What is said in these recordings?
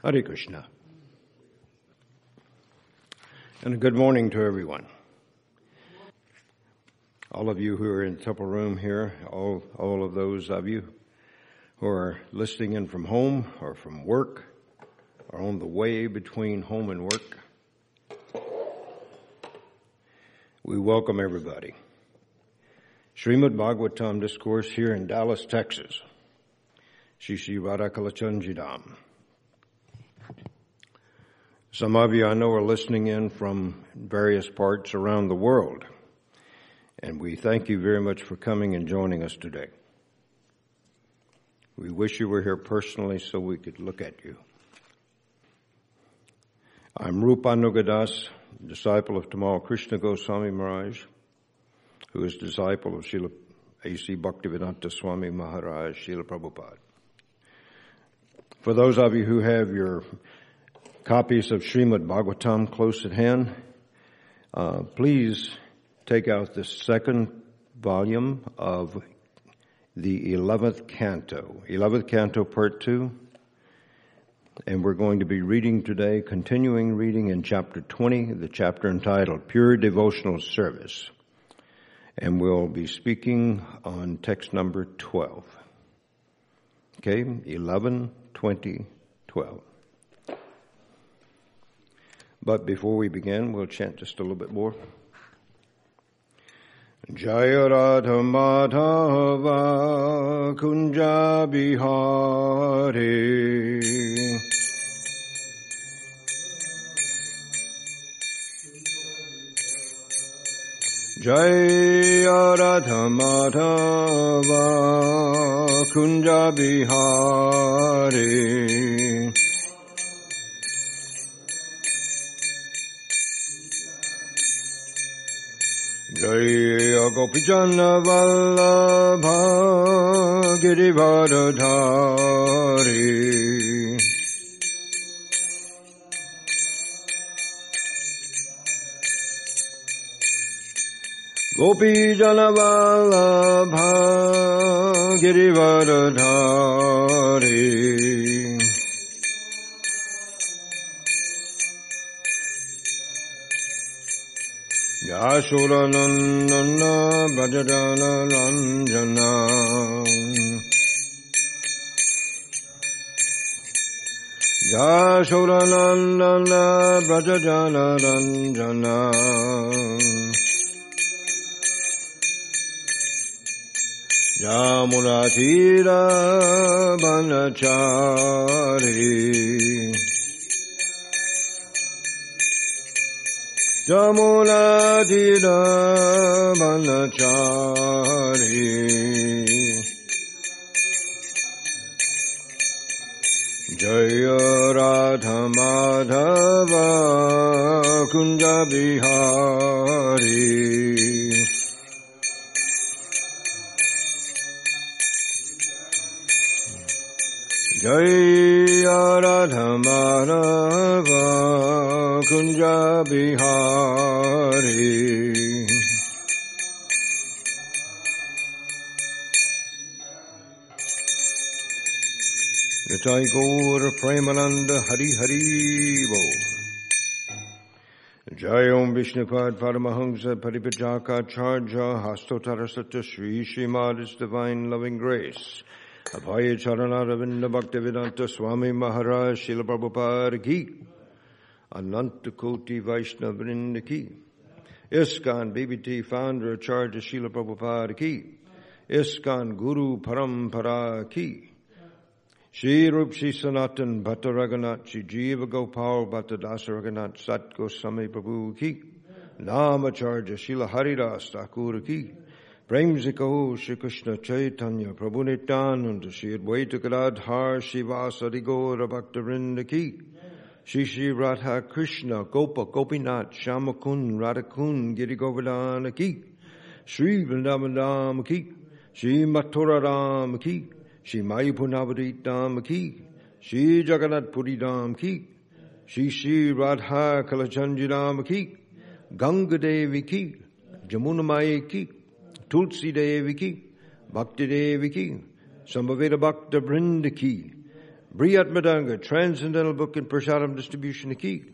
Hare Krishna. And a good morning to everyone. All of you who are in the temple room here, all of those of you who are listening in from home or from work or on the way between home and work, we welcome everybody. Srimad Bhagavatam Discourse here in Dallas, Texas. Shri Shri Radha Kalachandjidam. Some of you I know are listening in from various parts around the world, and we thank you very much for coming and joining us today. We wish you were here personally so we could look at you. I'm Rupanugadas, disciple of Tamal Krishna Goswami Maharaj, who is disciple of Srila A.C. Bhaktivedanta Swami Maharaj, Srila Prabhupada. For those of you who have your copies of Srimad Bhagavatam close at hand, please take out the second volume of the 11th canto, part 2. And we're going to be reading today, continuing reading in chapter 20, the chapter entitled Pure Devotional Service. And we'll be speaking on text number 12. Okay, 11, 20, 12. But before we begin, we'll chant just a little bit more. Jaya Radha Madhava Kunja Bihari Jaya Radha Madhava Kunja Bihari Jaya Gopijana Vallabha Girivardhari Gopijana Vallabha Girivardhari Yashodanandana Brajadana Ranjana Yashodanandana Brajadana Ranjana Yamunatira Banachari Jamunatira Banachari Jaya Radha Madhava Kunja Bihari Jaya Radha Madhava Kunja Bihari Nitai Gaur Premananda Hari Hari Bo Jaya Om Vishnupad Paramahamsa Paripajaka Charja Hastotara Satya Sri Srimad Divine Loving Grace Abhaya Charanaravinda Bhaktivedanta Swami Maharaj Srila Prabhupada Ki Ananta Koti Vaishnava Vrinda Ki ISKCON BBT Founder Acharya Srila Prabhupada Ki ISKCON Guru Parampara Ki Shri Rup Shri Sanatan Bhatta Raghunath Shri Jiva Gopal Bhatta Dasa Raghunath Sat Goswami Prabhu Ki Namacharya Srila Haridas Thakur Ki Prem se kaho Shri Krishna Chaitanya Prabhu Nityananda Shri Advaita Gadadhar Shivasadi Gaura Bhaktivinoda Ki Shri Shri Radha Krishna Gopa Gopinath Shamakun Radhakun Giri Govardhana Ki Shri Vrindavan Ki Shri Mathura Ram Ki Shri Mayapur Navadvip Dham Ki Shri Jagannath Puri Dham Ki Shri Shri Radha Kalachandji Dham Ki Ganga Devi Ki Jamuna Mai Ki Tulsi Devi Ki Bhakti Devi Ki Sambhaveda Bhakta Vrinda Ki Briyat Transcendental Book and Prasadam Distribution Key.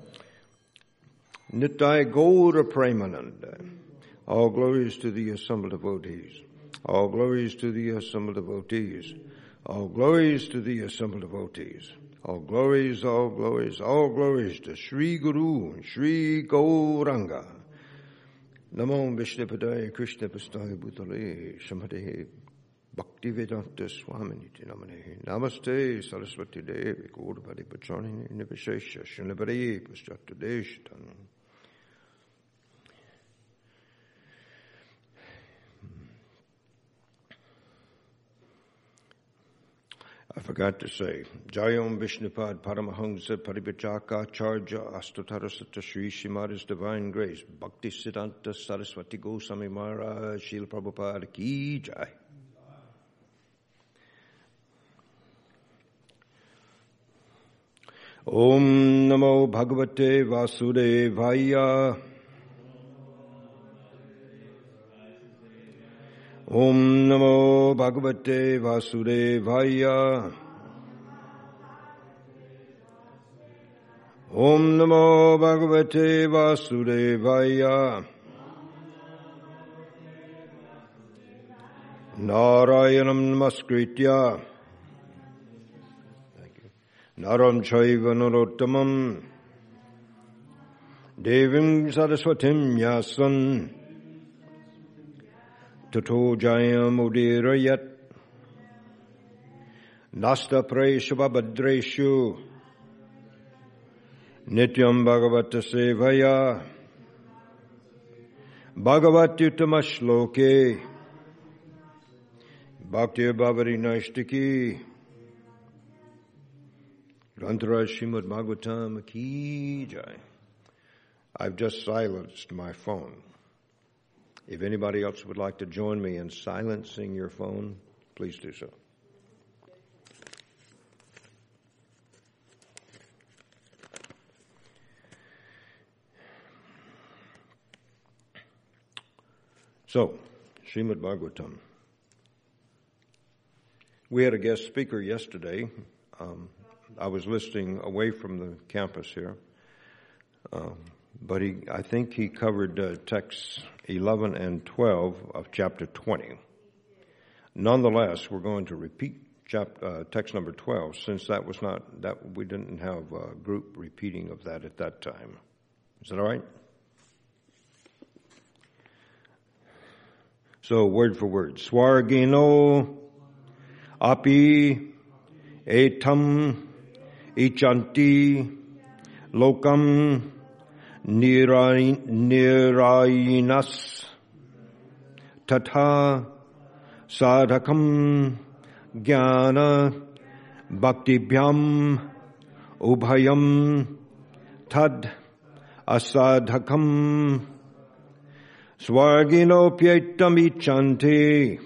Nitai Gaura Premananda. All glories to the assembled devotees. All glories to the assembled devotees. All glories to the assembled devotees. All glories, all glories, all glories to Sri Guru, Sri Gauranga. Namo Vishnupadaya Krishna Pastaya Bhutale Samadhe Bhaktivedanta Swaminiti Namane Namaste Saraswati Devi Gaurapati Pachani Nivishesha Shinabari Pustatadeshtan. I forgot to say, Jayom Vishnupad Paramahamsa Paribhajaka Charja Astotarasata Sri Srimadi's Divine Grace Bhakti Siddhanta Saraswati Goswami Maharaj Srila Prabhupada Ki Jai. Om Namo Bhagavate Vasudevaya. Om Namo Bhagavate Vasudevaya. Om Namo Bhagavate Vasudevaya. Narayanam Namaskritya. Naram Chaiva Narottamam. Devim Saraswatim Yasan. Tato Jayam Udirayat Nasta Preshu Babadreshu Nityam Bhagavata Sevaya Bhagavatyutama Shloke Bhakti Bhavari Naishtiki Grantaraj Srimad Bhagavatam Ki Jai. I've just silenced my phone. If anybody else would like to join me in silencing your phone, please do so. So, Srimad Bhagavatam. We had a guest speaker yesterday. I was listening away from the campus here. But I think he covered texts 11 and 12 of chapter 20. Nonetheless, we're going to repeat text number 12, since we didn't have a group repeating of that at that time. Is that all right? So, word for word. Swargino api etam ichanti lokam Nirayinas Tata Sadhakam Jnana Bhaktibhyam Ubhayam Tad Asadhakam Swarginopyetam Ichanti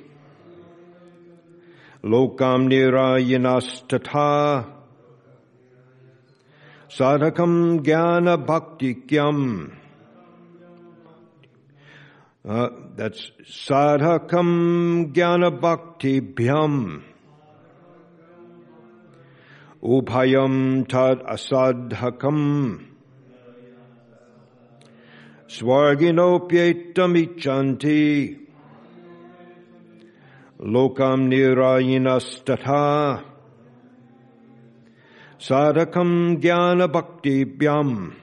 Lokam Nirayinas Tata Sadhakam Jnana Bhaktikyam. That's Sadhakam Jnana Bhaktibhyam. Ubhayam Tad Asadhakam. Swarginopyetam Ichanti. Lokam Nirayinas Tata. Sadhakam Jnana Bhaktibhyam.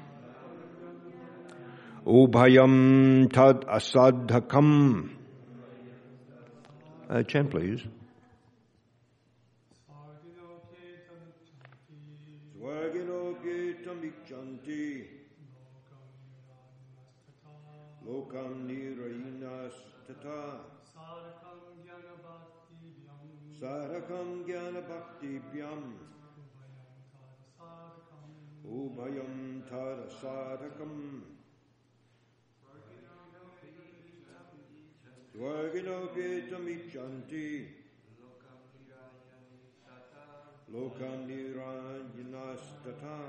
Ubhayam Tad Asadhakam. Chant, please. Swarginopyetam Ichanti. Lokam Nirayinas Tata. Sadhakam Jnana Bhaktibhyam. Ubhayam Tad Asadhakam. Swarginopyetam Ichanti. Lokam Nirayinas Tata.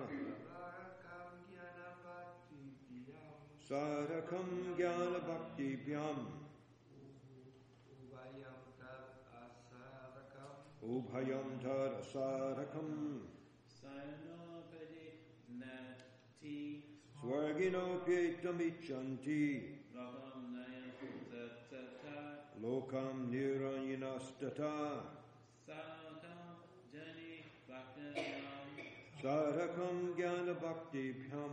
Sadhakam Jnana Bhaktibhyam. Ubhayam tadasarakam. Swargino pietamichanti. Lokam niranyanastata. Sarakam jnana bhakti bhyam.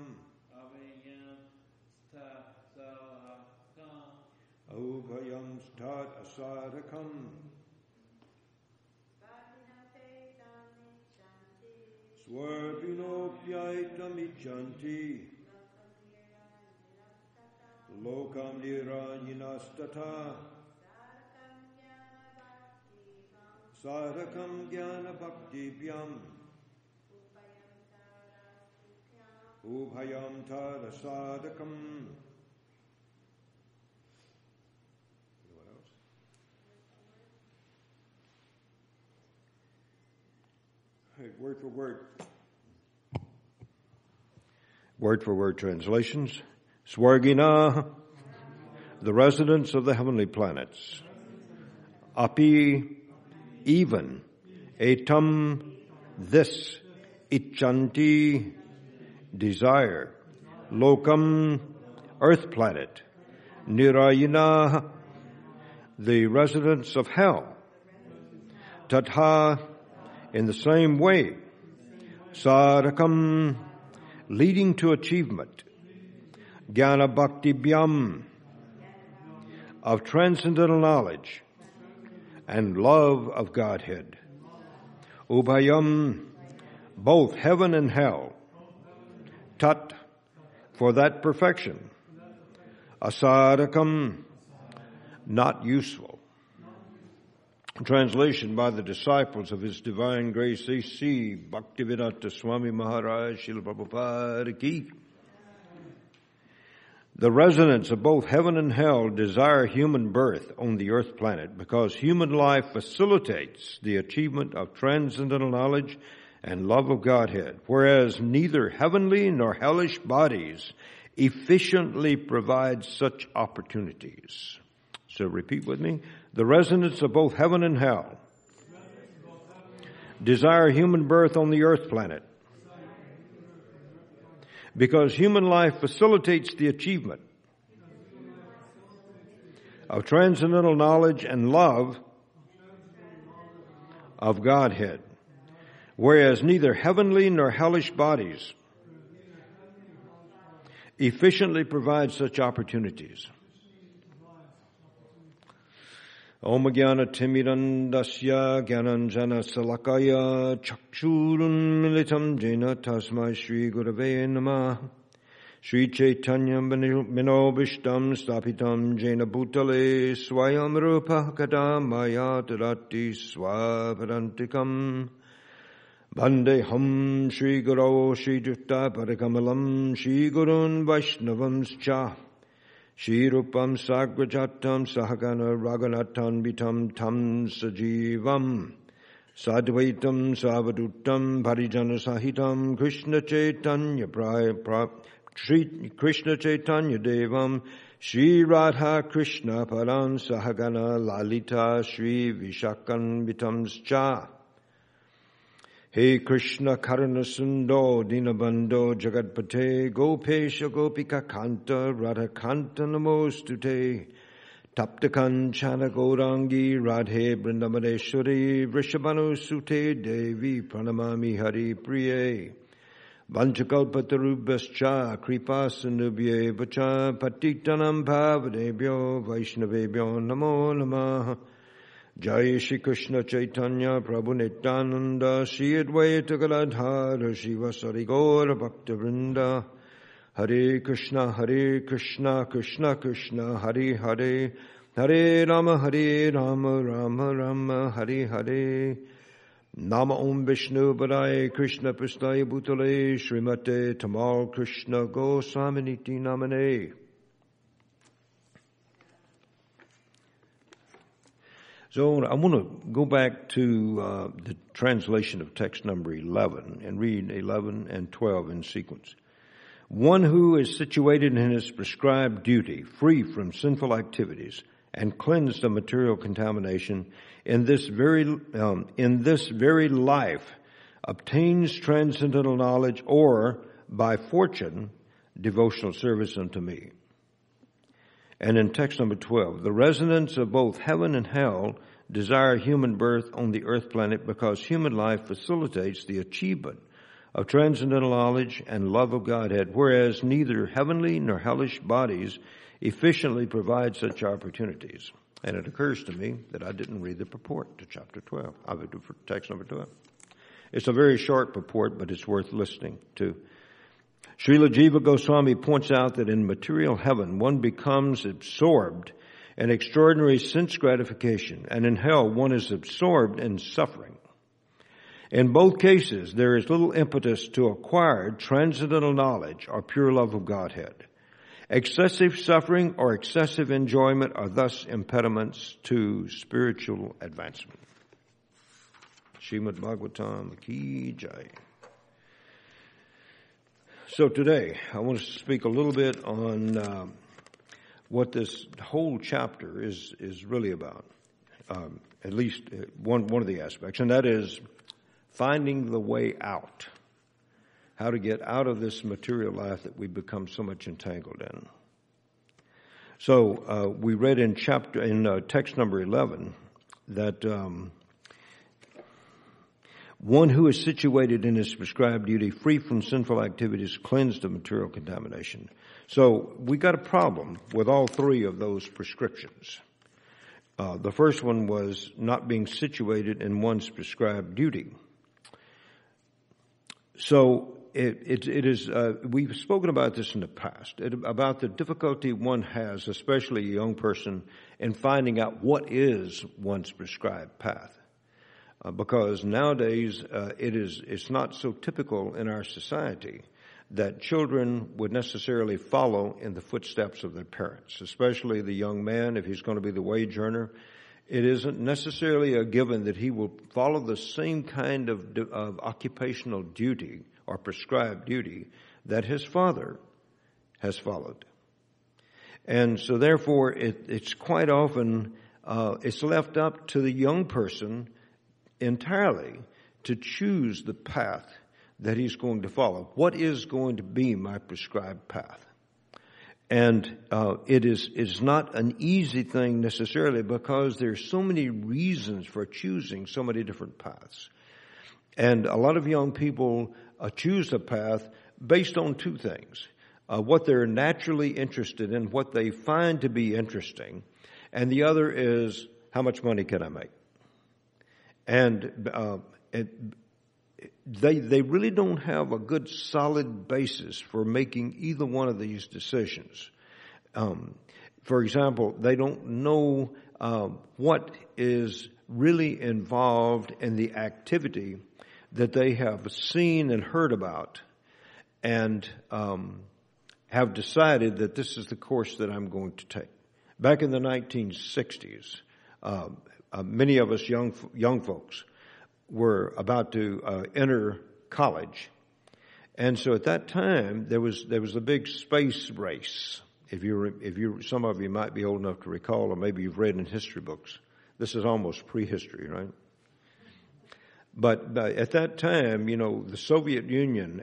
Ubhayam stat asarakam. Swarvinopyaitamichanti. Lokam niranyanastata. Sarakam jnana bhakti bhyam. Ubhayam tada sadakam. What else? Right, word for word. Word for word translations. Swargina, the residents of the heavenly planets. Api, even. Etam, this. Ichanti, desire. Lokam, earth planet. Nirayana, the residents of hell. Tatha, in the same way. Sarakam, leading to achievement. Jnana bhakti bhyam, of transcendental knowledge and love of Godhead. Ubhayam, both heaven and hell. Tat, for that perfection. Asadakam, not useful. Translation by the disciples of His Divine Grace A.C. Bhaktivedanta Swami Maharaj Srila Prabhupada Ki. The residents of both heaven and hell desire human birth on the earth planet because human life facilitates the achievement of transcendental knowledge and love of Godhead, whereas neither heavenly nor hellish bodies efficiently provide such opportunities. So repeat with me. The residents of both heaven and hell desire human birth on the earth planet because human life facilitates the achievement of transcendental knowledge and love of Godhead, whereas neither heavenly nor hellish bodies efficiently provide such opportunities. Om Jnana Timirandasya Jnananjana Salakaya Chakshurun Militam Jena Tasmai Shri Gurave Namah Shri Chaitanya Manobishtam Stapitam Jena Bhutale Swayam Rupa Kadamaya Tadati Swapadantikam Bandeham Shri Guru Shri Jutta Parikamalam Shri Gurun Vaishnavamscha Shri Rupam Sagrajatam Sahagana Raghunathan Vitam Tam Sajivam Sadvaitam Savadutam Parijana Sahitam Krishna Chaitanya Krishna Chaitanya Devam Shri Radha Krishna Param Sahagana Lalita Shri Vishakan Vitamscha He Krishna Karana Sundo Dinabando Jagatpate Gopesha Gopika Kanta Radha Kanta Namostute Tapta Kanchana Gaurangi Radhe Brindamadeshwari Vrishabhanu Sute Devi Pranamami Hari Priye Vanchakalpatarubhascha Kripa Sindubhye Vacha Patitanam Bhavadebhyo Vaishnavebhyo Namo Namaha Jai Shri Krishna Chaitanya Prabhu Nityananda Shri Advaita Galadhara Shivasari Gaura Bhakta Vrinda Hare Krishna Krishna Krishna Hare Hare Hare Rama Rama Rama Hare Hare Nama Om Vishnu Padaya Krishna Prasthaya Bhutale Srimate Tamal Krishna Goswaminiti Namane. So I want to go back to the translation of text number 11 and read 11 and 12 in sequence. One who is situated in his prescribed duty, free from sinful activities, and cleansed of material contamination in this very life, obtains transcendental knowledge, or by fortune, devotional service unto me. And in text number 12, the residents of both heaven and hell desire human birth on the earth planet because human life facilitates the achievement of transcendental knowledge and love of Godhead, whereas neither heavenly nor hellish bodies efficiently provide such opportunities. And it occurs to me that I didn't read the purport to chapter 12, text number 12. It's a very short purport, but it's worth listening to. Srila Jiva Goswami points out that in material heaven, one becomes absorbed in extraordinary sense gratification, and in hell, one is absorbed in suffering. In both cases, there is little impetus to acquire transcendental knowledge or pure love of Godhead. Excessive suffering or excessive enjoyment are thus impediments to spiritual advancement. Srimad Bhagavatam Ki Jai. So today, I want to speak a little bit on what this whole chapter is really about. At least one of the aspects, and that is finding the way out. How to get out of this material life that we've become so much entangled in. So we read in text number 11 that one who is situated in his prescribed duty, free from sinful activities, cleansed of material contamination. So we got a problem with all three of those prescriptions. The first one was not being situated in one's prescribed duty. So it is, we've spoken about this in the past, about the difficulty one has, especially a young person, in finding out what is one's prescribed path. Because nowadays it's not so typical in our society that children would necessarily follow in the footsteps of their parents, especially the young man, if he's going to be the wage earner. It isn't necessarily a given that he will follow the same kind of occupational duty or prescribed duty that his father has followed. And so therefore it's quite often it's left up to the young person entirely to choose the path that he's going to follow. What is going to be my prescribed path? And it's not an easy thing necessarily, because there's so many reasons for choosing so many different paths. And a lot of young people choose a path based on two things. What they're naturally interested in, what they find to be interesting, and the other is, how much money can I make? And they really don't have a good solid basis for making either one of these decisions. For example, they don't know what is really involved in the activity that they have seen and heard about, and have decided that this is the course that I'm going to take. Back in the 1960s, many of us young folks were about to enter college, and so at that time there was a big space race. If you some of you might be old enough to recall, or maybe you've read in history books. This is almost prehistory, right? But at that time, the Soviet Union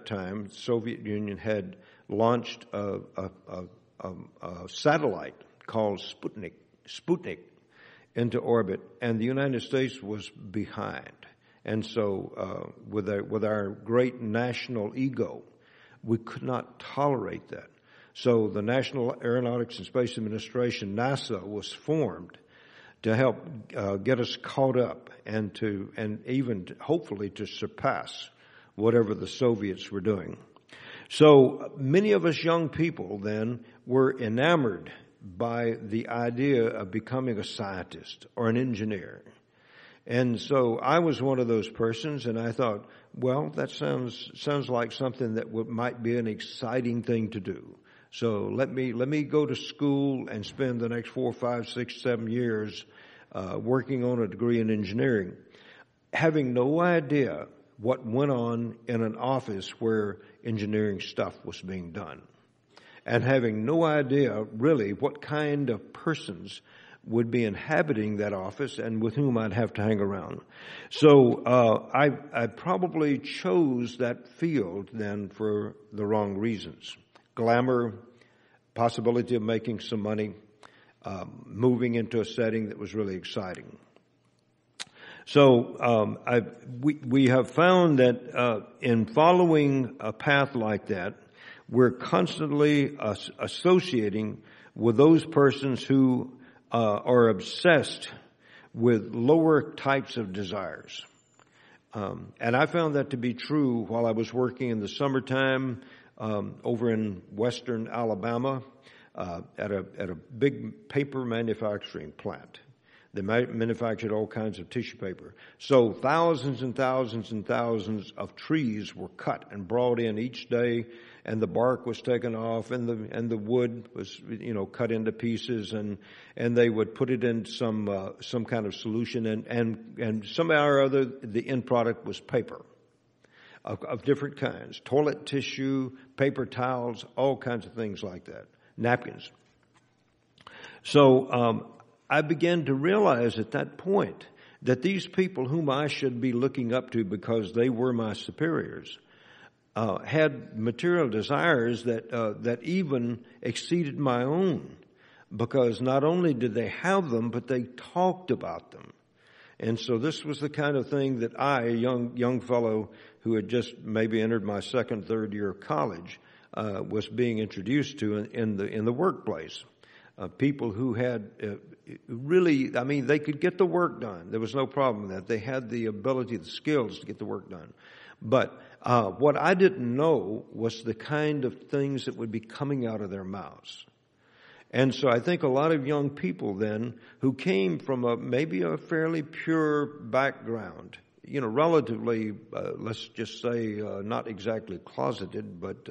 had launched a satellite called Sputnik into orbit, and the United States was behind. And so with our great national ego, we could not tolerate that. So the National Aeronautics and Space Administration, NASA, was formed to help get us caught up and even hopefully to surpass whatever the Soviets were doing. So many of us young people then were enamored by the idea of becoming a scientist or an engineer. And so I was one of those persons, and I thought, well, that sounds like something that might be an exciting thing to do. So let me go to school and spend the next 4, 5, 6, 7 years working on a degree in engineering, having no idea what went on in an office where engineering stuff was being done, and having no idea really what kind of persons would be inhabiting that office and with whom I'd have to hang around. So I probably chose that field then for the wrong reasons. Glamour, possibility of making some money, moving into a setting that was really exciting. So we have found that in following a path like that, we're constantly associating with those persons who are obsessed with lower types of desires. And I found that to be true while I was working in the summertime over in western Alabama at a big paper manufacturing plant. They manufactured all kinds of tissue paper. So thousands and thousands and thousands of trees were cut and brought in each day, and the bark was taken off, and the wood was cut into pieces, and they would put it in some kind of solution, and somehow or other the end product was paper of different kinds, toilet tissue, paper towels, all kinds of things like that, napkins. So I began to realize at that point that these people whom I should be looking up to because they were my superiors had material desires that even exceeded my own, because not only did they have them, but they talked about them. And so this was the kind of thing that I, a young fellow who had just maybe entered my second, third year of college, was being introduced to in the workplace. People who had really, they could get the work done. There was no problem with that. They had the ability, the skills to get the work done. But what I didn't know was the kind of things that would be coming out of their mouths. And so I think a lot of young people then who came from maybe a fairly pure background, relatively, let's just say, not exactly closeted, but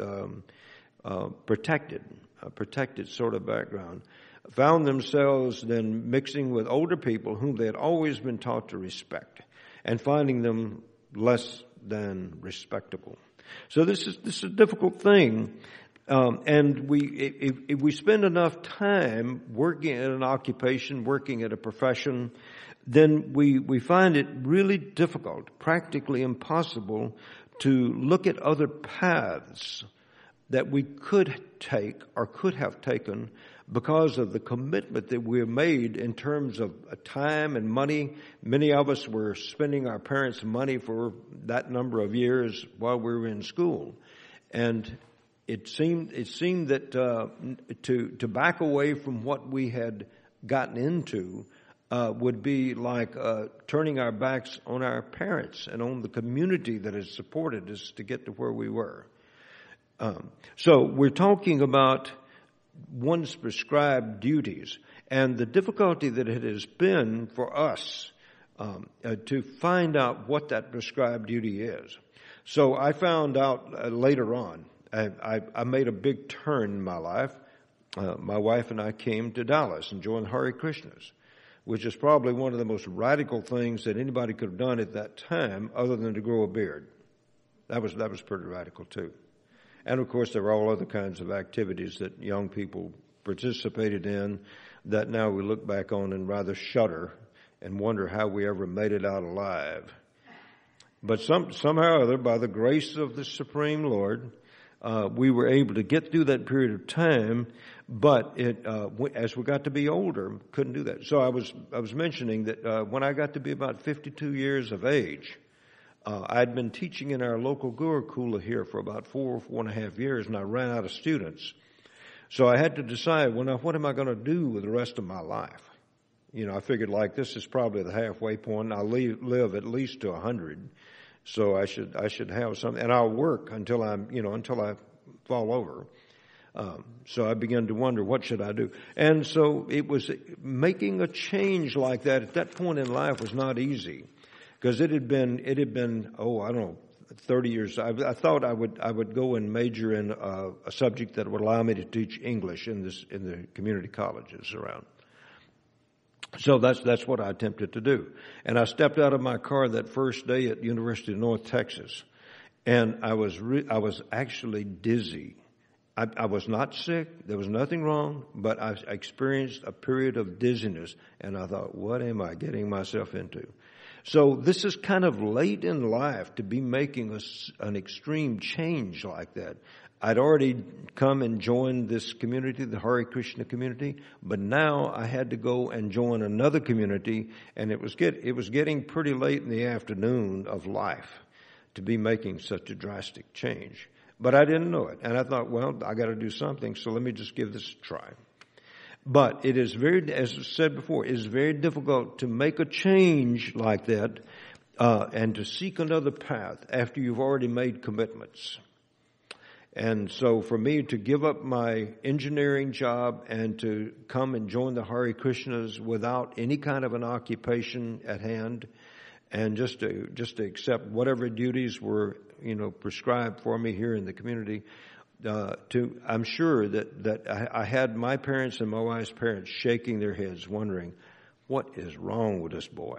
protected sort of background, found themselves then mixing with older people whom they had always been taught to respect, and finding them less than respectable. So this is a difficult thing, and if we spend enough time working at an occupation, working at a profession, then we find it really difficult, practically impossible, to look at other paths that we could take or could have taken because of the commitment that we have made in terms of time and money. Many of us were spending our parents' money for that number of years while we were in school. And it seemed that to back away from what we had gotten into would be like turning our backs on our parents and on the community that has supported us to get to where we were. So we're talking about one's prescribed duties, and the difficulty that it has been for us to find out what that prescribed duty is. So I found out later on. I made a big turn in my life. My wife and I came to Dallas and joined Hare Krishnas, which is probably one of the most radical things that anybody could have done at that time, other than to grow a beard. That was pretty radical too. And of course, there were all other kinds of activities that young people participated in that now we look back on and rather shudder and wonder how we ever made it out alive. But somehow or other, by the grace of the Supreme Lord, we were able to get through that period of time. But as we got to be older, couldn't do that. So I was mentioning that when I got to be about 52 years of age, I'd been teaching in our local Gurukula here for about 4.5 years, and I ran out of students. So I had to decide, what am I going to do with the rest of my life? I figured this is probably the halfway point. I'll live at least to 100, so I should have something, and I'll work until I fall over. So I began to wonder, what should I do? And so it was making a change like that at that point in life was not easy. Because it had been, 30 years. I thought I would go and major in a subject that would allow me to teach English in the community colleges around. So that's what I attempted to do. And I stepped out of my car that first day at University of North Texas, and I was actually dizzy I was not sick. There was nothing wrong, but I experienced a period of dizziness, and I thought, what am I getting myself into? So this is kind of late in life to be making an extreme change like that. I'd already come and joined this community, the Hare Krishna community, but now I had to go and join another community, and it was getting pretty late in the afternoon of life to be making such a drastic change. But I didn't know it. And I thought, well, I got to do something, so let me just give this a try. But it is as I said before, it is very difficult to make a change like that and to seek another path after you've already made commitments. And so for me to give up my engineering job and to come and join the Hare Krishnas without any kind of an occupation at hand, and just to accept whatever duties were, prescribed for me here in the community, I'm sure that I had my parents and my wife's parents shaking their heads wondering, what is wrong with this boy?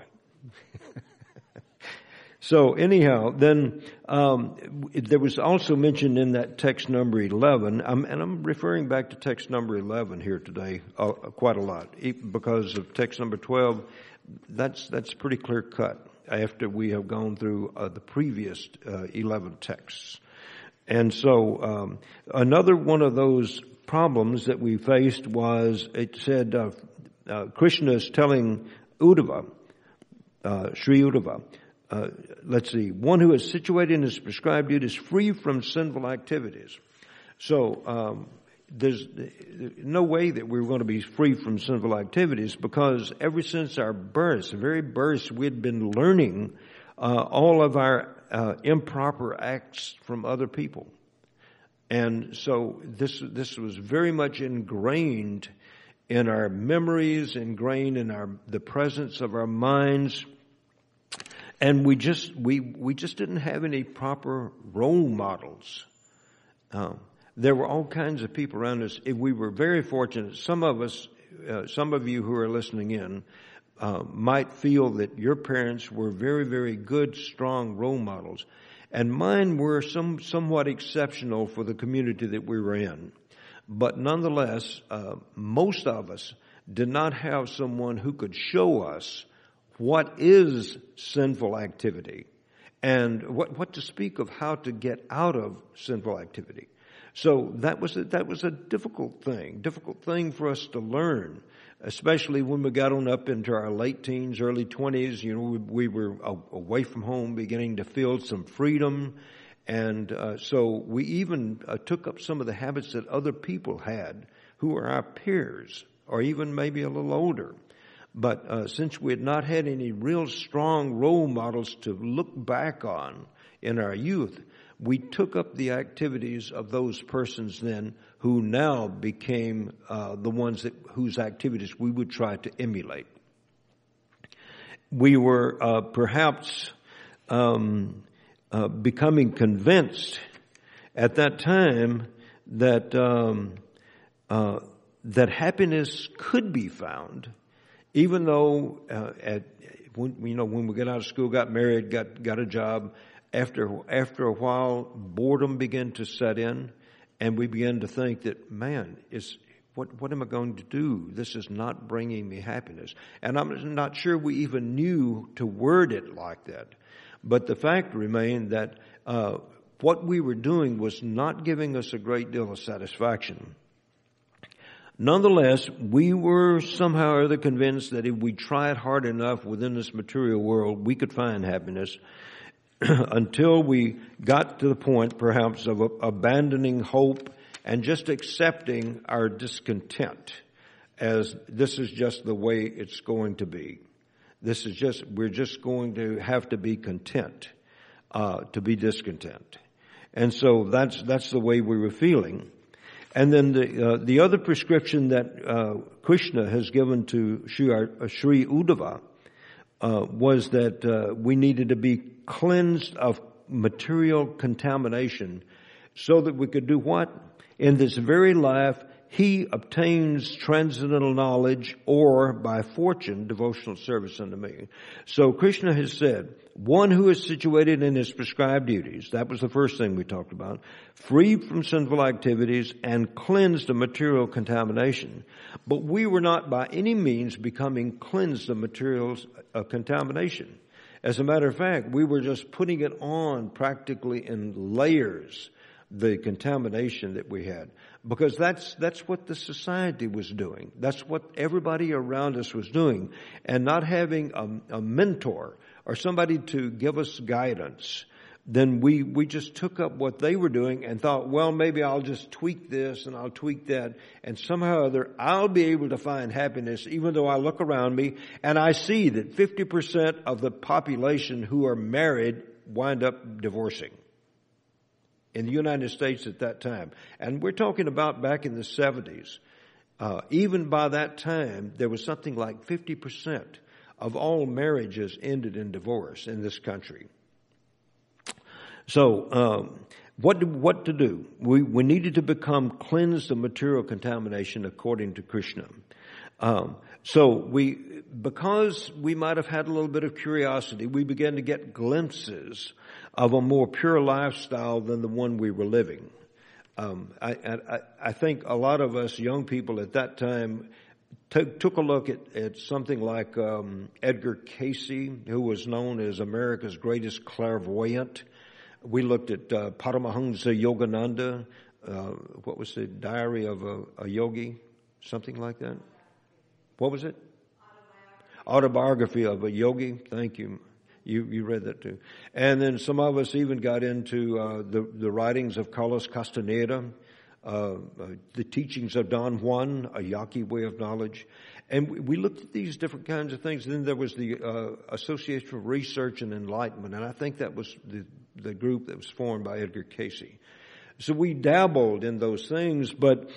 So anyhow, then there was also mentioned in that text number 11, and I'm referring back to text number 11 here today quite a lot, because of text number 12, that's pretty clear cut after we have gone through the previous 11 texts. And so another one of those problems that we faced was, it said, Krishna is telling Uddhava, Sri Uddhava, let's see, one who is situated in his prescribed duty is free from sinful activities. So there's no way that we're going to be free from sinful activities, because ever since our birth, the very birth, we'd been learning all of our improper acts from other people. And so this was very much ingrained in our memories, ingrained in the presence of our minds. And we just didn't have any proper role models. There were all kinds of people around us. We were very fortunate. Some of us, some of you who are listening in, might feel that your parents were very, very good, strong role models. And mine were somewhat exceptional for the community that we were in. But nonetheless, most of us did not have someone who could show us what is sinful activity and what to speak of how to get out of sinful activity. So that was a difficult thing for us to learn, especially when we got on up into our late teens, early 20s. We were away from home, beginning to feel some freedom. And so we even took up some of the habits that other people had who were our peers, or even maybe a little older. But since we had not had any real strong role models to look back on in our youth, we took up the activities of those persons then who now became the ones whose activities we would try to emulate. We were perhaps becoming convinced at that time that that happiness could be found, even though when we got out of school, got married, got a job. After a while, boredom began to set in, and we began to think that, man, what am I going to do? This is not bringing me happiness. And I'm not sure we even knew to word it like that. But the fact remained that what we were doing was not giving us a great deal of satisfaction. Nonetheless, we were somehow or other convinced that if we tried hard enough within this material world, we could find happiness, until we got to the point perhaps of abandoning hope and just accepting our discontent as this is just the way it's going to be. We're just going to have to be content, to be discontent. And so that's the way we were feeling. And then the other prescription that Krishna has given to Sri Uddhava was that we needed to be cleansed of material contamination so that we could do what? In this very life, he obtains transcendental knowledge, or by fortune, devotional service unto me. So Krishna has said, one who is situated in his prescribed duties, that was the first thing we talked about, free from sinful activities and cleansed of material contamination. But we were not by any means becoming cleansed of materials of contamination. As a matter of fact, we were just putting it on practically in layers, the contamination that we had. Because that's what the society was doing. That's what everybody around us was doing. And not having a mentor or somebody to give us guidance, then we just took up what they were doing and thought, well, maybe I'll just tweak this and I'll tweak that, and somehow or other I'll be able to find happiness, even though I look around me and I see that 50% of the population who are married wind up divorcing in the United States at that time. And we're talking about back in the 70s. Even by that time, there was something like 50% of all marriages ended in divorce in this country. So, what to do? We needed to become cleansed of material contamination according to Krishna. Because we might have had a little bit of curiosity, we began to get glimpses of a more pure lifestyle than the one we were living. I think a lot of us young people at that time took a look at something like Edgar Cayce, who was known as America's greatest clairvoyant. We looked at Paramahansa Yogananda. What was the Diary of a Yogi? Something like that. What was it? Autobiography of a Yogi. Thank you. You read that too. And then some of us even got into the writings of Carlos Castaneda, the teachings of Don Juan, a Yaqui way of knowledge. And we looked at these different kinds of things. And then there was the Association for Research and Enlightenment, and I think that was the group that was formed by Edgar Cayce. So we dabbled in those things, but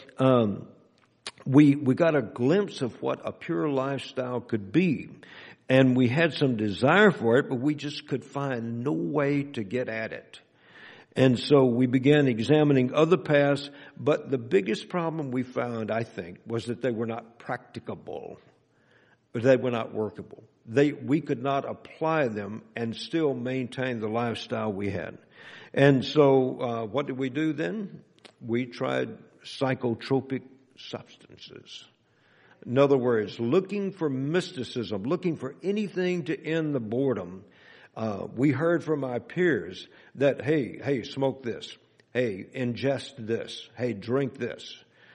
we got a glimpse of what a pure lifestyle could be. And we had some desire for it, but we just could find no way to get at it. And so we began examining other paths, but the biggest problem we found, I think, was that they were not practicable. They were not workable. We could not apply them and still maintain the lifestyle we had. And so what did we do then? We tried psychotropic substances. In other words, looking for mysticism, looking for anything to end the boredom. We heard from our peers that, hey, smoke this. Hey, ingest this. Hey, drink this.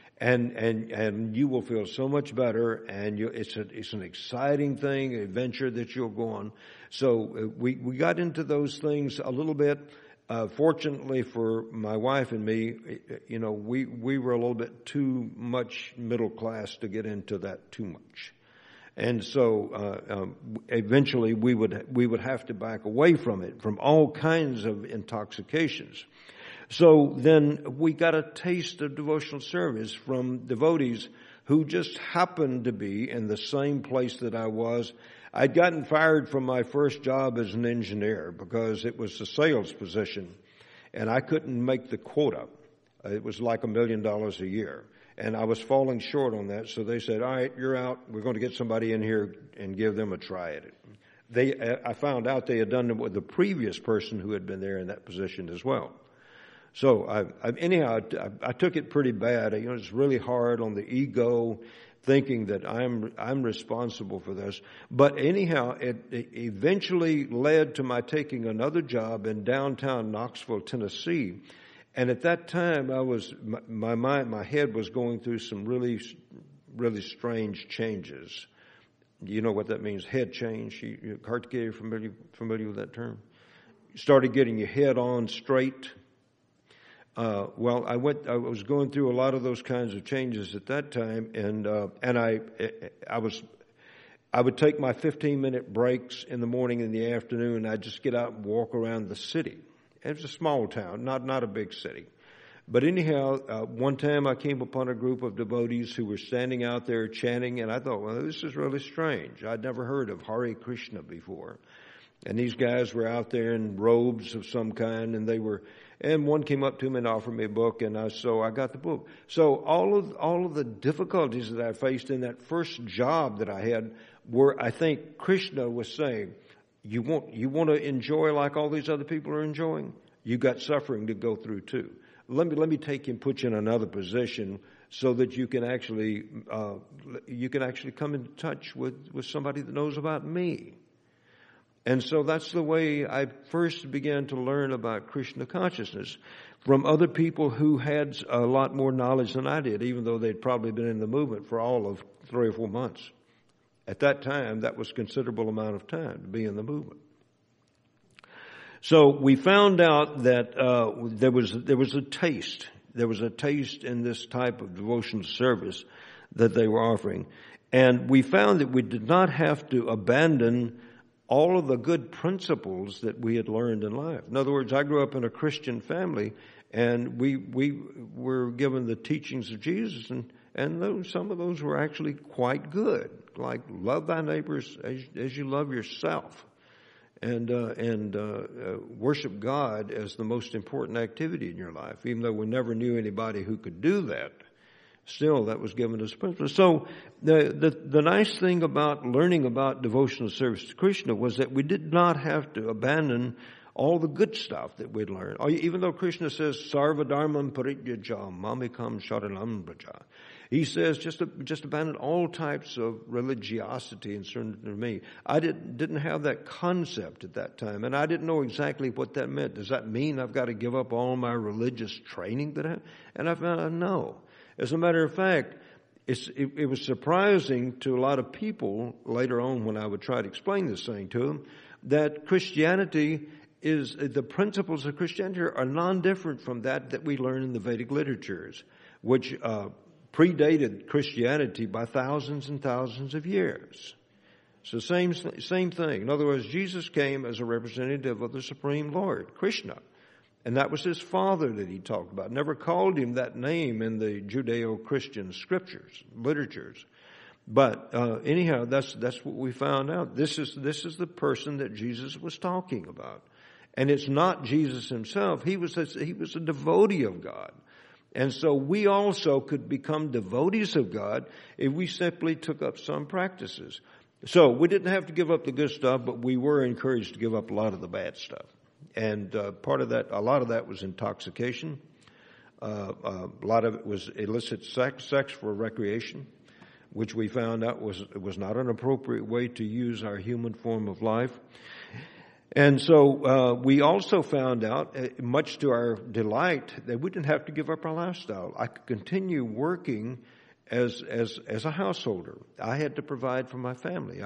And you will feel so much better, and it's an exciting thing, a venture that you'll go on. So we got into those things a little bit. Fortunately for my wife and me, we were a little bit too much middle class to get into that too much. And so eventually we would have to back away from it, from all kinds of intoxications. So then we got a taste of devotional service from devotees who just happened to be in the same place that I was. I'd gotten fired from my first job as an engineer because it was a sales position, and I couldn't make the quota. It was like $1 million a year, and I was falling short on that. So they said, all right, you're out. We're going to get somebody in here and give them a try at it. I found out they had done it with the previous person who had been there in that position as well. So I took it pretty bad. It's really hard on the ego, thinking that I'm responsible for this. But anyhow, it eventually led to my taking another job in downtown Knoxville, Tennessee. And at that time, my head was going through some really, really strange changes. You know what that means? Head change. Kartikeya, familiar with that term? You started getting your head on straight. I was going through a lot of those kinds of changes at that time, and I would take my 15-minute breaks in the morning and the afternoon, and I'd just get out and walk around the city. It was a small town, not a big city. But anyhow, one time I came upon a group of devotees who were standing out there chanting, and I thought, well, this is really strange. I'd never heard of Hare Krishna before. And these guys were out there in robes of some kind, and they were And one came up to me and offered me a book, and so I got the book. So all of the difficulties that I faced in that first job that I had were, I think Krishna was saying, you want to enjoy like all these other people are enjoying? You got suffering to go through too. Let me take you and put you in another position so that you can actually come into touch with somebody that knows about me. And so that's the way I first began to learn about Krishna consciousness from other people who had a lot more knowledge than I did, even though they'd probably been in the movement for all of 3 or 4 months. At that time, that was a considerable amount of time to be in the movement. So we found out that there was a taste. There was a taste in this type of devotional service that they were offering. And we found that we did not have to abandon all of the good principles that we had learned in life. In other words, I grew up in a Christian family, and we were given the teachings of Jesus, and some of those were actually quite good, like love thy neighbors as you love yourself, and worship God as the most important activity in your life. Even though we never knew anybody who could do that, still that was given as principle. So the nice thing about learning about devotional service to Krishna was that we did not have to abandon all the good stuff that we'd learned. Even though Krishna says, Sarva Dharmam Parijyajam Mamikam Sharanam Braja. He says, just abandon all types of religiosity and surrender to me. I didn't have that concept at that time, and I didn't know exactly what that meant. Does that mean I've got to give up all my religious training that I have? And I found out no. As a matter of fact, it was surprising to a lot of people later on when I would try to explain this thing to them, that Christianity is, the principles of Christianity are non-different from that we learn in the Vedic literatures, which predated Christianity by thousands and thousands of years. So same thing. In other words, Jesus came as a representative of the Supreme Lord, Krishna. And that was his father that he talked about. Never called him that name in the Judeo-Christian scriptures, literatures. But anyhow, that's what we found out. This is the person that Jesus was talking about. And it's not Jesus himself. He was a devotee of God. And so we also could become devotees of God if we simply took up some practices. So we didn't have to give up the good stuff, but we were encouraged to give up a lot of the bad stuff. And a lot of that was intoxication. A lot of it was illicit sex for recreation, which we found out was not an appropriate way to use our human form of life. And so we also found out, much to our delight, that we didn't have to give up our lifestyle. I could continue working as a householder. I had to provide for my family.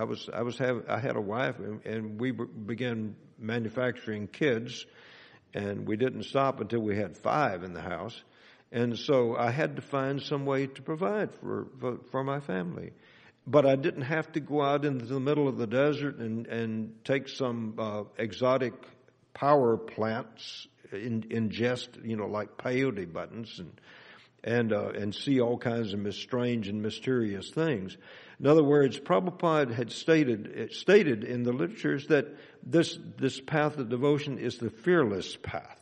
I had a wife, and we began manufacturing kids, and we didn't stop until we had 5 in the house. And so I had to find some way to provide for my family. But I didn't have to go out into the middle of the desert and take some exotic power plants, ingest, like peyote buttons and see all kinds of strange and mysterious things. In other words, Prabhupada had stated in the literatures that this path of devotion is the fearless path.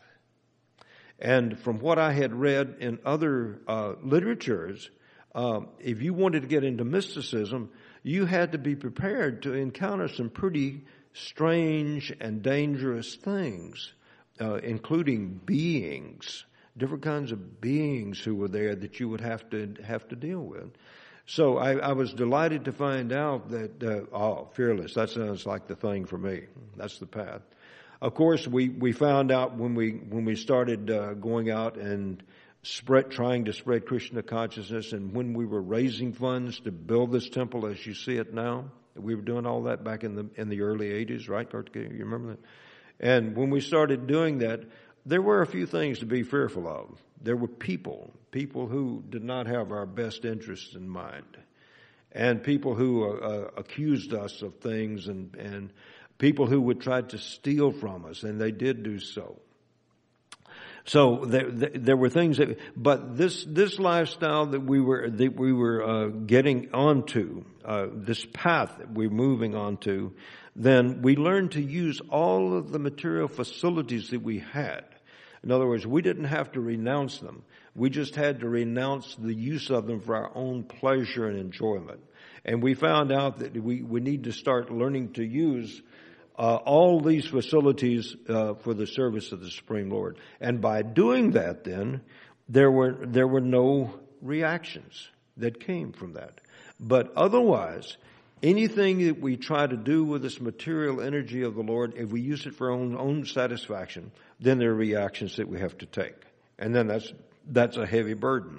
And from what I had read in other literatures, if you wanted to get into mysticism, you had to be prepared to encounter some pretty strange and dangerous things, including beings, different kinds of beings who were there that you would have to deal with. So I was delighted to find out that, fearless, that sounds like the thing for me. That's the path. Of course, we found out when we started going out and trying to spread Krishna consciousness, and when we were raising funds to build this temple as you see it now. We were doing all that back in the early 80s, right, Kartikeya? You remember that? And when we started doing that, there were a few things to be fearful of. There were people who did not have our best interests in mind, and people who accused us of things, and people who would try to steal from us, and they did do so. So there were things but this lifestyle that we were getting onto, this path that we're moving onto, then we learned to use all of the material facilities that we had. In other words, we didn't have to renounce them. We just had to renounce the use of them for our own pleasure and enjoyment. And we found out that we need to start learning to use all these facilities for the service of the Supreme Lord. And by doing that, then, there were no reactions that came from that. But otherwise, anything that we try to do with this material energy of the Lord, if we use it for our own satisfaction, then there are reactions that we have to take. And then that's a heavy burden.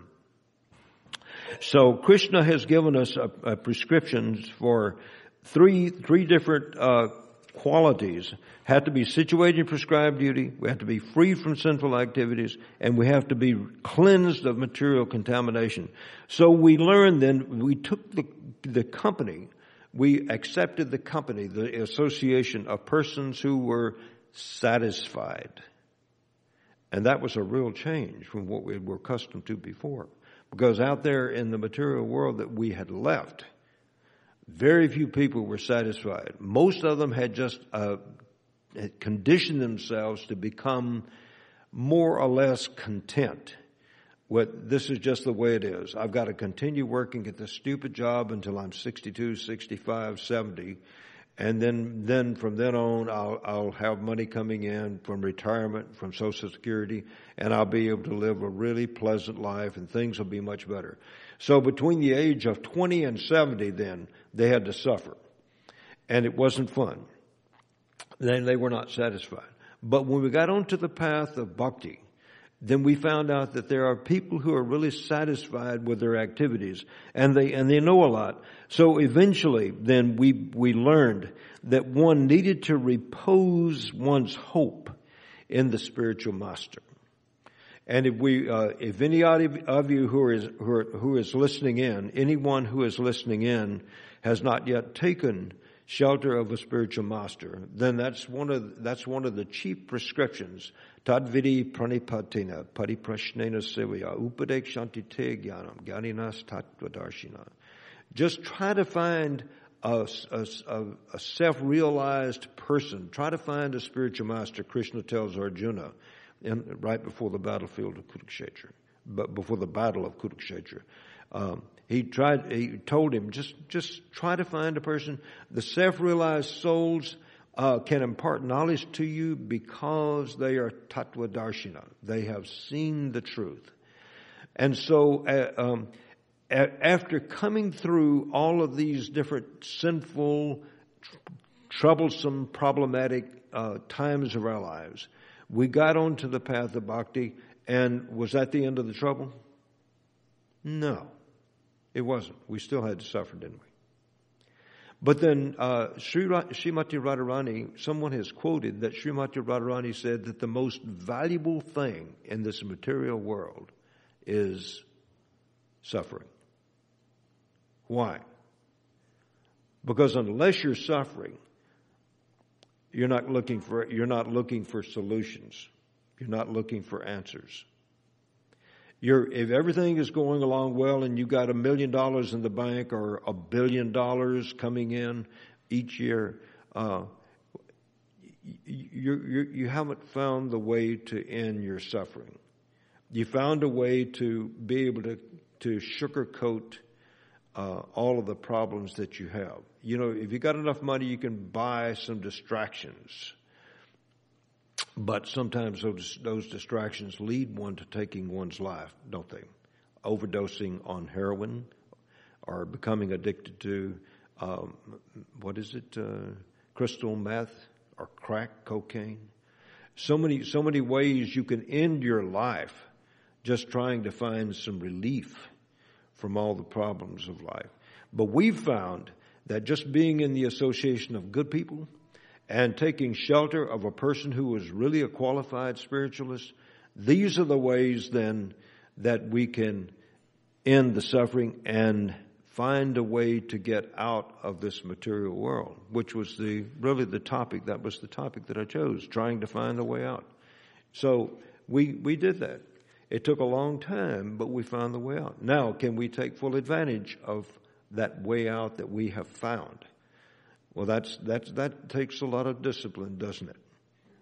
So Krishna has given us a prescriptions for three different qualities. Have to be situated in prescribed duty, we have to be free from sinful activities, and we have to be cleansed of material contamination. So we learned then, we took the company, we accepted the company, the association of persons who were satisfied. And that was a real change from what we were accustomed to before. Because out there in the material world that we had left, very few people were satisfied. Most of them had just conditioned themselves to become more or less content. This is just the way it is. I've got to continue working at this stupid job until I'm 62, 65, 70. And then from then on, I'll have money coming in from retirement, from Social Security, and I'll be able to live a really pleasant life, and things will be much better. So between the age of 20 and 70, then, they had to suffer. And it wasn't fun. Then they were not satisfied. But when we got onto the path of bhakti, then we found out that there are people who are really satisfied with their activities, and they know a lot. So eventually, then we learned that one needed to repose one's hope in the spiritual master. And if any of you who is listening in, anyone who is listening in has not yet taken shelter of a spiritual master, then that's one of the chief prescriptions. Tadvidi pranipatina pariprashnena sevaya upadekshanti te jnanam jnaninas tattvadarshina. Just try to find a self-realized person. Try to find a spiritual master. Krishna tells Arjuna right before the battlefield of Kurukshetra, but before the battle of Kurukshetra. He told him, just try to find a person. The self-realized souls can impart knowledge to you because they are tattva darshina. They have seen the truth. And so, after coming through all of these different sinful, troublesome, problematic times of our lives, we got onto the path of bhakti, and was that the end of the trouble? No. It wasn't. We still had to suffer, didn't we? But then Srimati Radharani, someone has quoted that Srimati Radharani said that the most valuable thing in this material world is suffering. Why? Because unless you're suffering, you're not looking for solutions. You're not looking for answers. If everything is going along well and you got $1 million in the bank or $1 billion coming in each year, you haven't found the way to end your suffering. You found a way to be able to sugarcoat all of the problems that you have. You know, if you got enough money, you can buy some distractions. But sometimes those distractions lead one to taking one's life, don't they? Overdosing on heroin or becoming addicted to, crystal meth or crack cocaine. So many ways you can end your life just trying to find some relief from all the problems of life. But we've found that just being in the association of good people and taking shelter of a person who is really a qualified spiritualist, these are the ways then that we can end the suffering and find a way to get out of this material world, which was the topic that I chose, trying to find a way out. So we did that. It took a long time, but we found the way out. Now, can we take full advantage of that way out that we have found? Well, that takes a lot of discipline, doesn't it?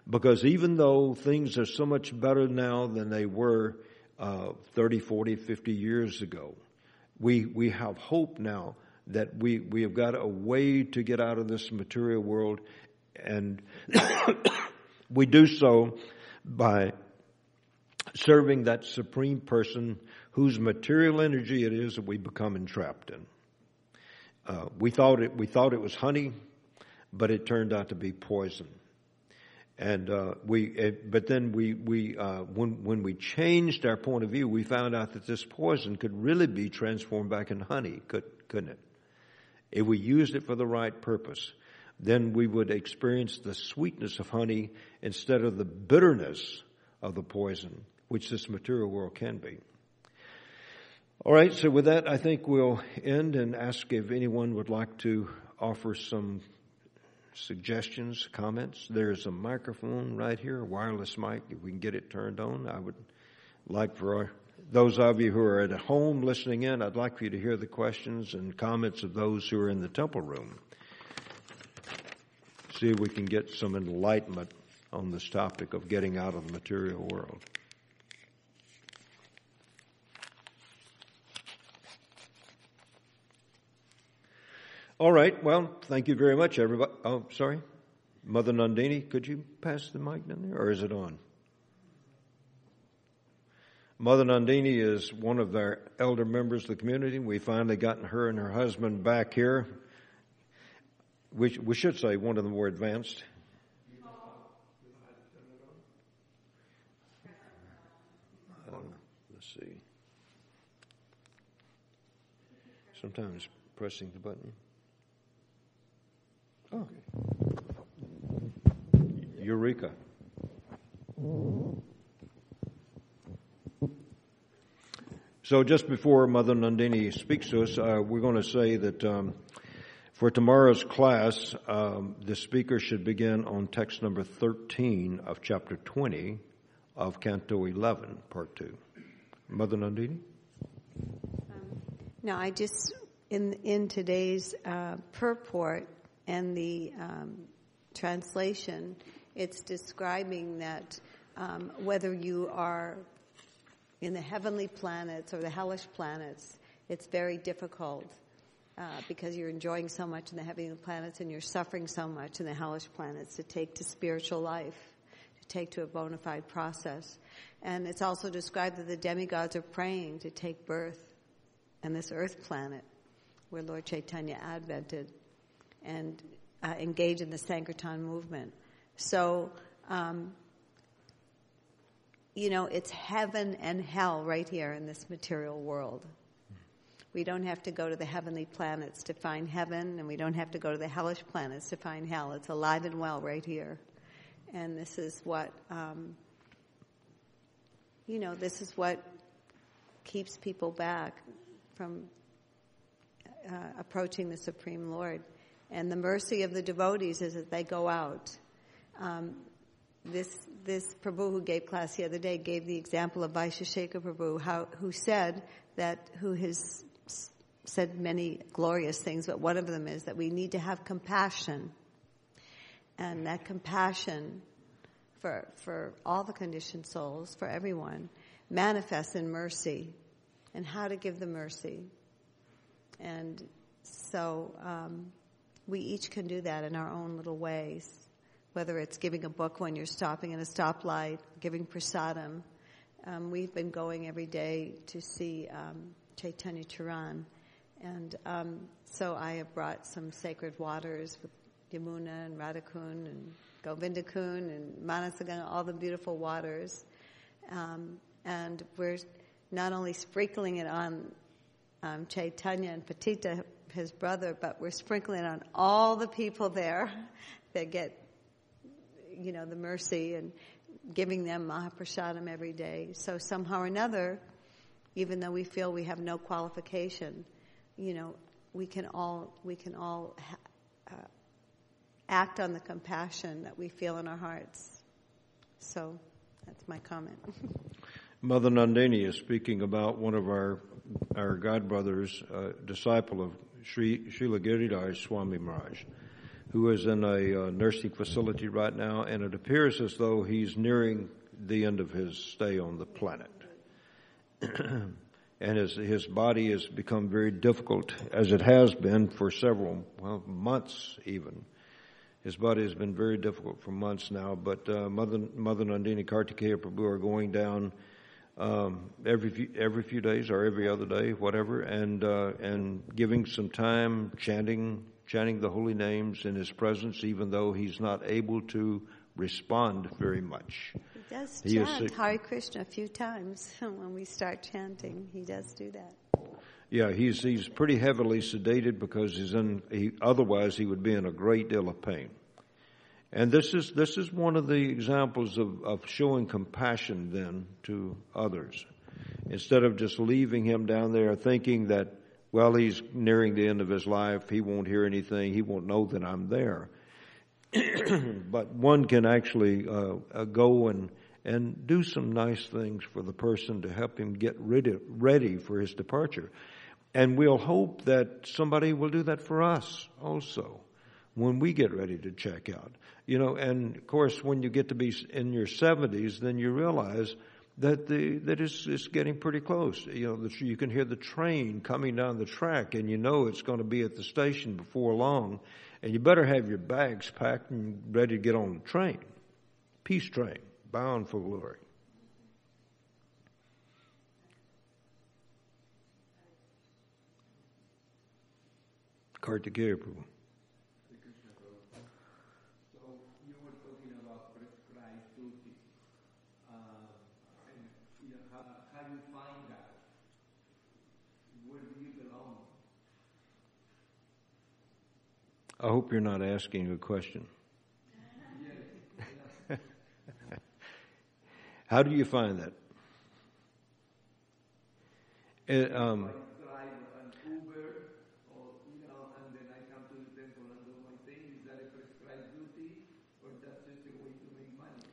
Because even though things are so much better now than they were 30, 40, 50 years ago, we have hope now that we have got a way to get out of this material world, and we do so by serving that supreme person whose material energy it is that we become entrapped in. We thought it was honey, but it turned out to be poison. And but then when we changed our point of view, we found out that this poison could really be transformed back in honey, couldn't it? If we used it for the right purpose, then we would experience the sweetness of honey instead of the bitterness of the poison, which this material world can be. All right, so with that, I think we'll end and ask if anyone would like to offer some suggestions, comments. There's a microphone right here, a wireless mic. If we can get it turned on, I would like for those of you who are at home listening in, I'd like for you to hear the questions and comments of those who are in the temple room. See if we can get some enlightenment on this topic of getting out of the material world. All right. Well, thank you very much, everybody. Oh, sorry. Mother Nandini, could you pass the mic down there, or is it on? Mother Nandini is one of our elder members of the community. We finally gotten her and her husband back here. We should say one of them more advanced. Let's see. Sometimes pressing the button. Oh. Eureka. So just before Mother Nandini speaks to us, we're going to say that for tomorrow's class, the speaker should begin on text number 13 of chapter 20 of Canto 11, part 2. Mother Nandini? No, I just, in today's purport and the translation, it's describing that whether you are in the heavenly planets or the hellish planets, it's very difficult because you're enjoying so much in the heavenly planets and you're suffering so much in the hellish planets to take to spiritual life, to take to a bona fide process. And it's also described that the demigods are praying to take birth on this earth planet where Lord Chaitanya advented and engage in the Sankirtan movement. So, it's heaven and hell right here in this material world. We don't have to go to the heavenly planets to find heaven, and we don't have to go to the hellish planets to find hell. It's alive and well right here. And this is what, this is what keeps people back from approaching the Supreme Lord. And the mercy of the devotees is that they go out. This Prabhu who gave class the other day gave the example of Vaisheshekha Prabhu, who has said many glorious things, but one of them is that we need to have compassion. And that compassion for all the conditioned souls, for everyone, manifests in mercy and how to give the mercy. And so we each can do that in our own little ways, whether it's giving a book when you're stopping at a stoplight, giving prasadam. We've been going every day to see Chaitanya Charan. And so I have brought some sacred waters with Yamuna and Radhakund and Govindakund and Manasaganga, all the beautiful waters. And we're not only sprinkling it on Chaitanya and Patita, his brother, but we're sprinkling it on all the people there that get, the mercy, and giving them Mahaprasadam every day. So somehow or another, even though we feel we have no qualification, we can all act on the compassion that we feel in our hearts. So that's my comment. Mother Nandini is speaking about one of our godbrothers, disciple of Srila Giridhar Swami Maharaj, who is in a nursing. Right now, and it appears as though he's nearing the end of his stay on the planet. And his body has become very difficult, as it has been for several months even. His body has been very difficult for months now, but Mother Nandini Kartikeya Prabhu are going down every few days or every other day, whatever, and giving some time chanting the holy names in his presence, even though he's not able to respond very much. He does chant Hare Krishna a few times when we start chanting. He does do that. Yeah, he's pretty heavily sedated because otherwise he would be in a great deal of pain. And this is one of the examples of showing compassion then to others. Instead of just leaving him down there thinking that, well, he's nearing the end of his life, he won't hear anything, he won't know that I'm there. But one can actually go and do some nice things for the person to help him get ready for his departure. And we'll hope that somebody will do that for us also when we get ready to check out. And of course, when you get to be in your 70s, then you realize that it's getting pretty close. You can hear the train coming down the track, and it's going to be at the station before long. And you better have your bags packed and ready to get on the train. Peace train, bound for glory. Kartikeya Prabhu. So you were talking about prescribed duty. And how do you find that? Where do you belong? I hope you're not asking a question. Yes. How do you find that? I drive an Uber, and then I come to the temple and do my thing. Is that a prescribed duty, or that's just a way to make money?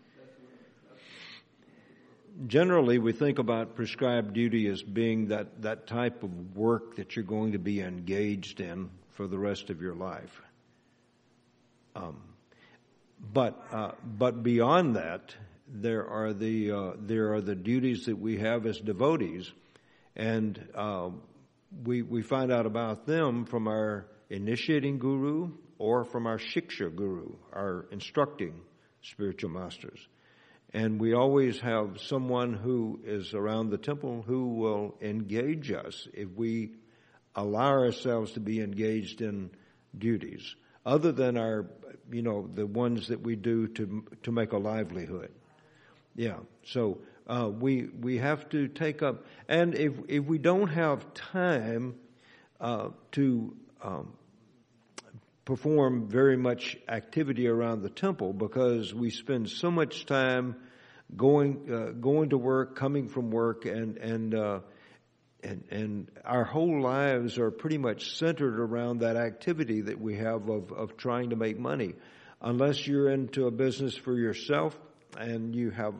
Generally, we think about prescribed duty as being that type of work that you're going to be engaged in for the rest of your life. But beyond that, there are the duties that we have as devotees, and we find out about them from our initiating guru or from our shiksha guru, our instructing spiritual masters. And we always have someone who is around the temple who will engage us if we allow ourselves to be engaged in duties, other than the ones that we do to make a livelihood. Yeah. So we have to take up, and if we don't have time to perform very much activity around the temple, because we spend so much time going to work, coming from work, and our whole lives are pretty much centered around that activity that we have of trying to make money. Unless you're into a business for yourself and you have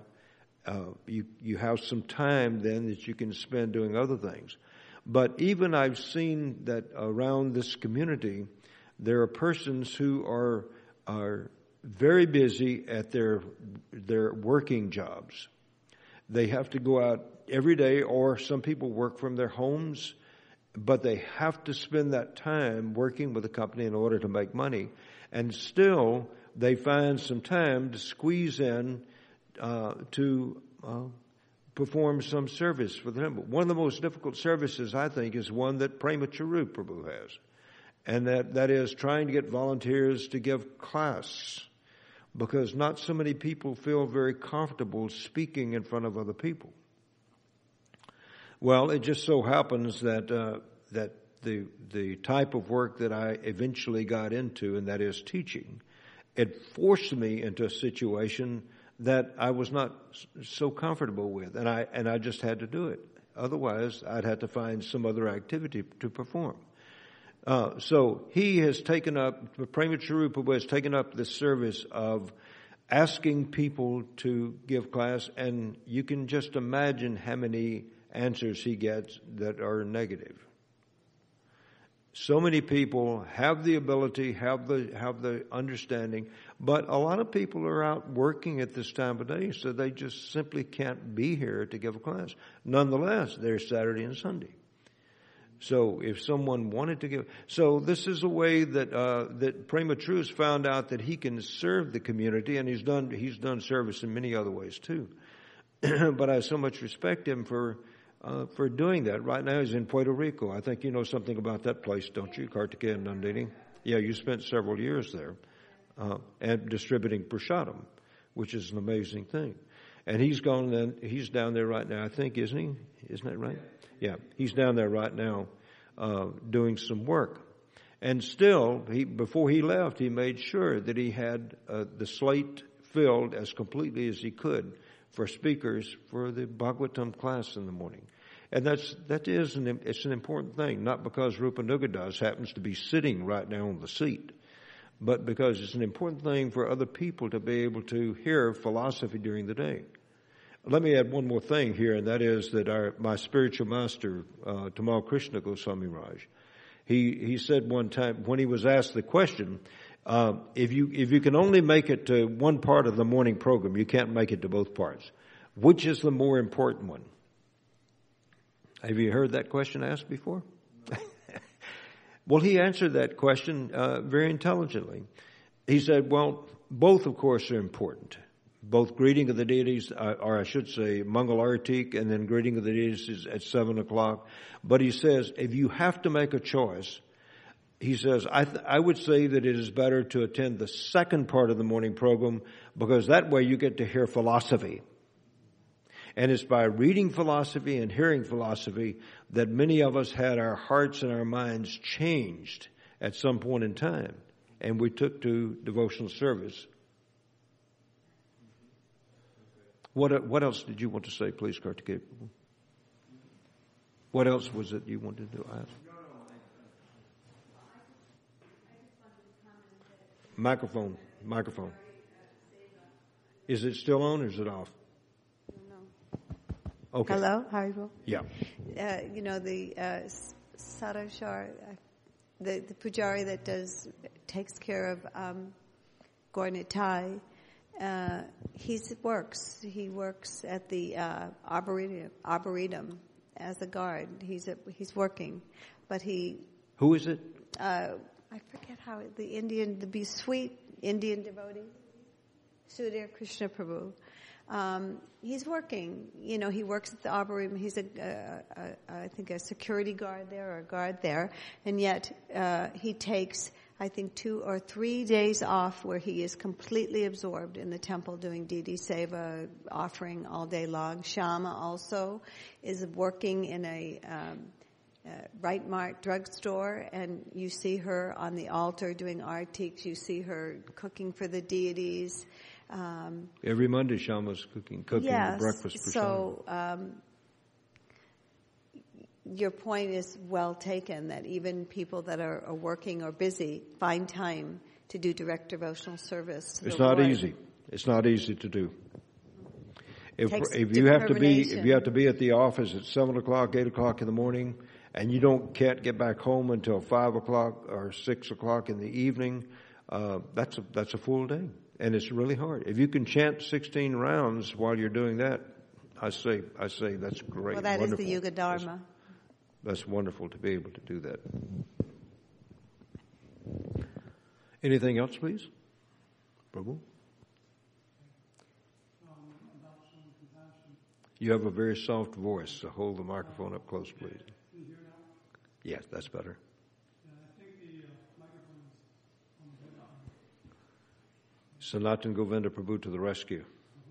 some time then that you can spend doing other things. But even I've seen that around this community, there are persons who are very busy at their working jobs. They have to go out every day, or some people work from their homes, but they have to spend that time working with the company in order to make money. And still, they find some time to squeeze in to perform some service for the temple. One of the most difficult services, I think, is one that Prema Charu Prabhu has. And that is trying to get volunteers to give class, because not so many people feel very comfortable speaking in front of other people. Well, it just so happens that the type of work that I eventually got into, and that is teaching, it forced me into a situation that I was not so comfortable with, and I just had to do it. Otherwise, I'd have to find some other activity to perform. So he has taken up, Prema Charu Prabhu has taken up the service of asking people to give class, and you can just imagine how many answers he gets that are negative. So many people have the ability, have the understanding, but a lot of people are out working at this time of day, so they just simply can't be here to give a class. Nonetheless, they're Saturday and Sunday. So if someone wanted to give, so this is a way that Prema Truth found out that he can serve the community, and he's done service in many other ways too. But I so much respect him for doing that. Right now he's in Puerto Rico. I think you know something about that place, don't you, Kartikeya and Nandini? Yeah, you spent several years there, and distributing prasadam, which is an amazing thing. And he's down there right now, I think, isn't he? Isn't that right? Yeah, he's down there right now, doing some work. And still, before he left, he made sure that he had the slate filled as completely as he could for speakers for the Bhagavatam class in the morning. And it's an important thing, not because Rupanuga Das happens to be sitting right now on the seat, but because it's an important thing for other people to be able to hear philosophy during the day. Let me add one more thing here, and that is that my spiritual master, Tamal Krishna Goswami Raj, he said one time when he was asked the question, if you can only make it to one part of the morning program, you can't make it to both parts. Which is the more important one? Have you heard that question asked before? Well, he answered that question very intelligently. He said, well, both, of course, are important. Both greeting of the deities, or I should say, Mangal Artik, and then greeting of the deities is at 7 o'clock. But he says, if you have to make a choice, he says, I would say that it is better to attend the second part of the morning program, because that way you get to hear philosophy. And it's by reading philosophy and hearing philosophy that many of us had our hearts and our minds changed at some point in time. And we took to devotional service. What else did you want to say, please, Kartikeya? What else was it you wanted to ask? Microphone. Is it still on or is it off? Okay. Hello, Haribo? Yeah. The Sarashar, the pujari that takes care of Gaur-Nitai, he works at the Arboretum as a guard. He's working, but Who is it? I forget the sweet Indian devotee, Sudhir Krishna Prabhu. He's working. He works at the Arboretum. He's I think a security guard there or a guard there, and yet he takes, I think, 2 or 3 days off where he is completely absorbed in the temple doing Didi Seva, offering all day long. Shama also is working in a Right Mart drugstore, and you see her on the altar doing artiks. You see her cooking for the deities. Every Monday, Shama's cooking yes, the breakfast for so your point is well taken, that even people that are working or busy find time to do direct devotional service to It's the not Lord. easy. It's not easy to do. If you have to be at the office at 7 o'clock, 8 o'clock in the morning, and you can't get back home until 5 o'clock or 6 o'clock in the evening, that's a full day. And it's really hard. If you can chant 16 rounds while you're doing that, I say that's great. Well, that wonderful. is the Yuga Dharma. That's wonderful to be able to do that. Anything else, please? Prabhu? You have a very soft voice, so hold the microphone up close, please. Can you hear now? Yes, that's better. I think the microphone is on the Sanatan Govinda Prabhu to the rescue.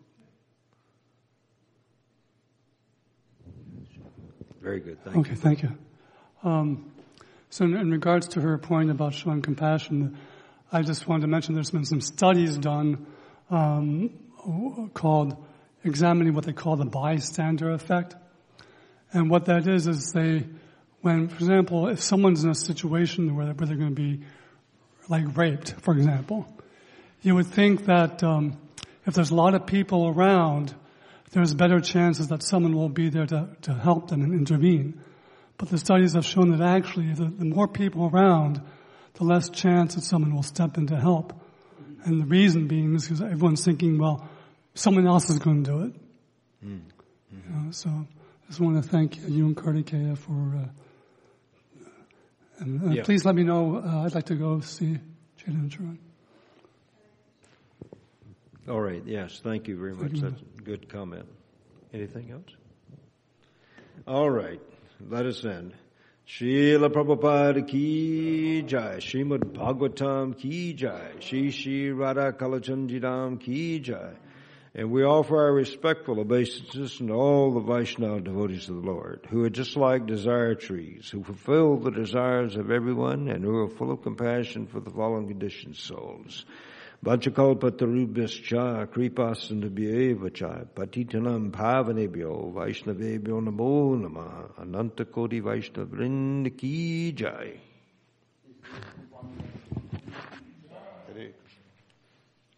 Very good. Thank you. Thank you. So in regards to her point about showing compassion, I just wanted to mention there's been some studies done called examining what they call the bystander effect. And what that is when, for example, if someone's in a situation where they're going to be like raped, for example, you would think that if there's a lot of people around, there's better chances that someone will be there to help them and intervene. But the studies have shown that actually the more people around, the less chance that someone will step in to help. And the reason being is because everyone's thinking, well, someone else is going to do it. Mm-hmm. So I just want to thank you and Kartikeya for... Please let me know. I'd like to go see Chaitanya Charan. All right. Yes. Thank you very much. That's a good comment. Anything else? All right. Let us end. Srila Prabhupada ki jai. Srimad Bhagavatam ki jai. Shri Radha Kalachandidam ki jai. And we offer our respectful obeisances to all the Vaishnava devotees of the Lord, who are just like desire trees, who fulfill the desires of everyone and who are full of compassion for the fallen conditioned souls. Vanchakalpatarubhyascha kripasandabhyevacha patitanam pavanebhyo Vaishnavebhyo namo namah Anantakoti Vaishnavrinda ki jai.